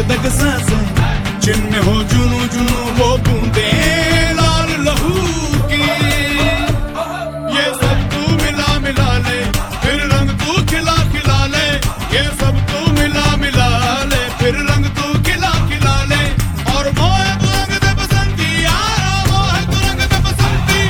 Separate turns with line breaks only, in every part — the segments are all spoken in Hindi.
धक सांसें, जिनमें हो जुनू जुनू वो बूंदे लाल लहू की। ये सब तू मिला मिला ले, फिर रंग तू खिला खिला ले। ये सब तू मिला मिला ले, फिर रंग तू खिला खिला ले। और मोहे तू रंग दे बसंती यारा, मोहे तू रंग दे बसंती।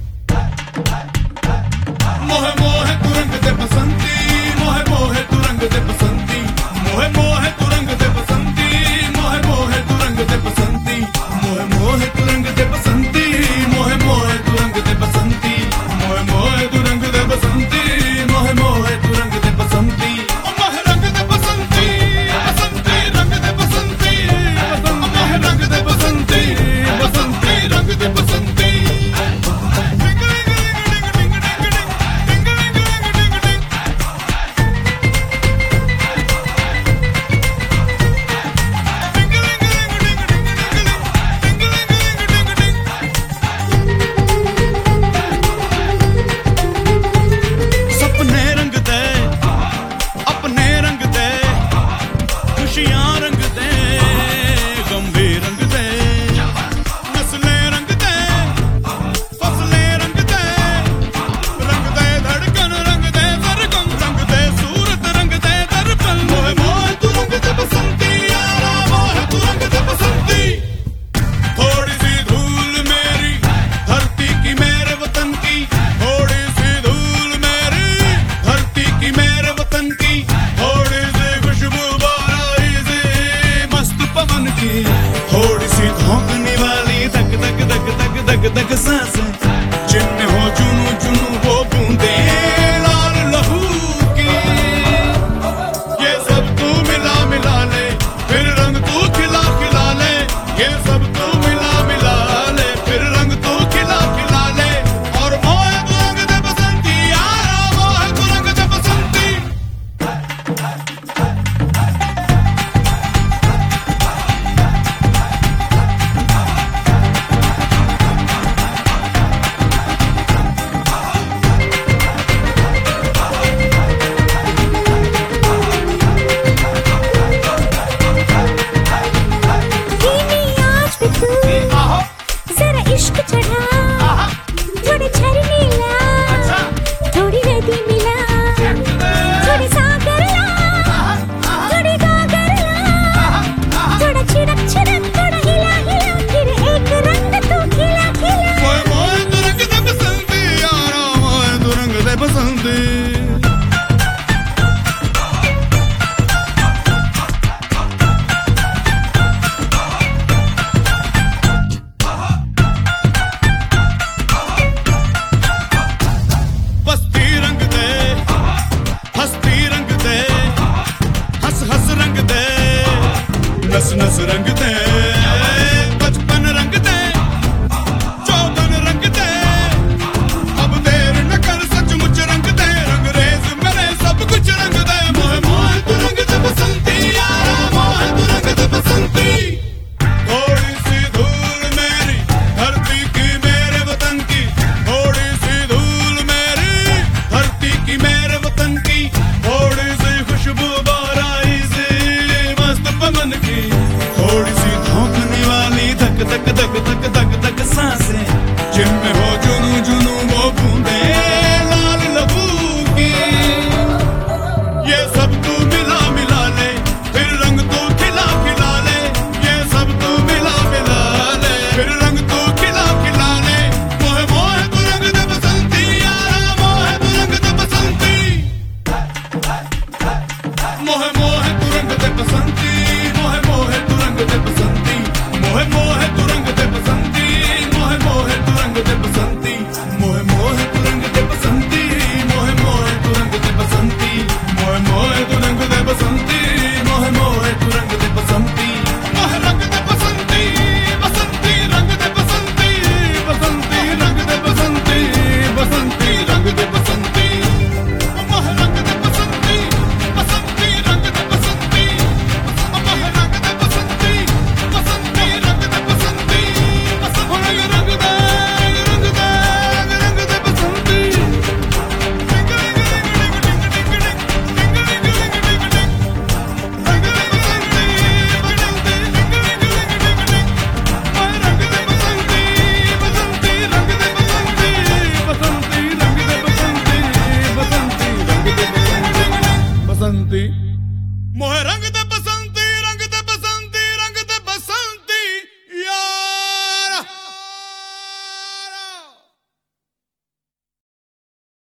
मोहे मोहे तू रंग दे बसंती, मोहे मोहे तू रंग दे बसंती। मोहे मोहे तू रंग दे बसंती, मोहे मोहे तू रंग दे बसंती। मोहे मोहे तू रंग दे बसंती, मोहे मोहे तू रंग दे बसंती। मोहे मोहे तू रंग दे बसंती, मोहे मोहे तू रंग दे बसंती। मोहे रंग दे बसंती, बसंती रंग दे बसंती। मोहे रंग दे बसंती, बसंती रंग दे बसंती। सपने रंग दे, अपने रंग दे, खुशियां रंग दे, गंभीर रंग दे। नस्लें रंग दे, फसलें रंग दे, रंग दे धड़कन, रंग दे सरगम, रंग दे सूरत, रंग दे दर्पण। मोहे मोहे तू रंग दे बसंती यारा, मोहे तू रंग दे बसंती। थोड़ी सी धूल मेरी धरती की मेरे वतन की, थोड़ी सी धूल मेरी धरती की मेरे वतन की। थोड़ी सी खुशबू बाराई से मस्त पवन की, थोड़ी सी धोंकने वाली धक धक धक धक धक धक सांसें, जिनमें हो जुनू जुनू वो बूंदे लाल लहू की। ये सब तू मिला मिला ले, फिर रंग तू खिला खिला ले। ये सब तू मिला मिला ले, फिर रंग तू खिला खिला ले। और मोहे तू रंग दे बसंती यारा, मोहे तू रंग दे बसंती।
धीमी आंच पे तू जरा इश्क चढ़ा, थोड़े झरने ला, थोड़ी नदी मिला, थोड़ी सागर ला, थोड़ी गागर ला, थोड़ा छिड़क छिड़क, थोड़ा हिला हिला, फिर एक रंग तू खिला खिला।
मोहे मोहे तू रंग दे बसंती यारा, मोहे तू रंग दे बसंती। बस्ती रंग दे, हस्ती रंग दे, हंस हंस रंग दे, नस नस रंग दे, बचपन रंग दे, चौबन रंग दे। अब देर न कर, सचमुच रंग दे, रंगरेज मेरे सब कुछ रंग दे। मोहे मोहे तू रंग दे बसंती यारा, मोहे तू रंग दे बसंती। थोड़ी सी धूल मेरी धरती की मेरे वतन की, थोड़ी सी धूल मेरी धरती की मेरे वतन की। थोड़ी सी खुशबू बाराई से मस्त पवन की, थोड़ी सी धोंकने वाली धक धक धक धक धक धक सांसें, जिनमें हो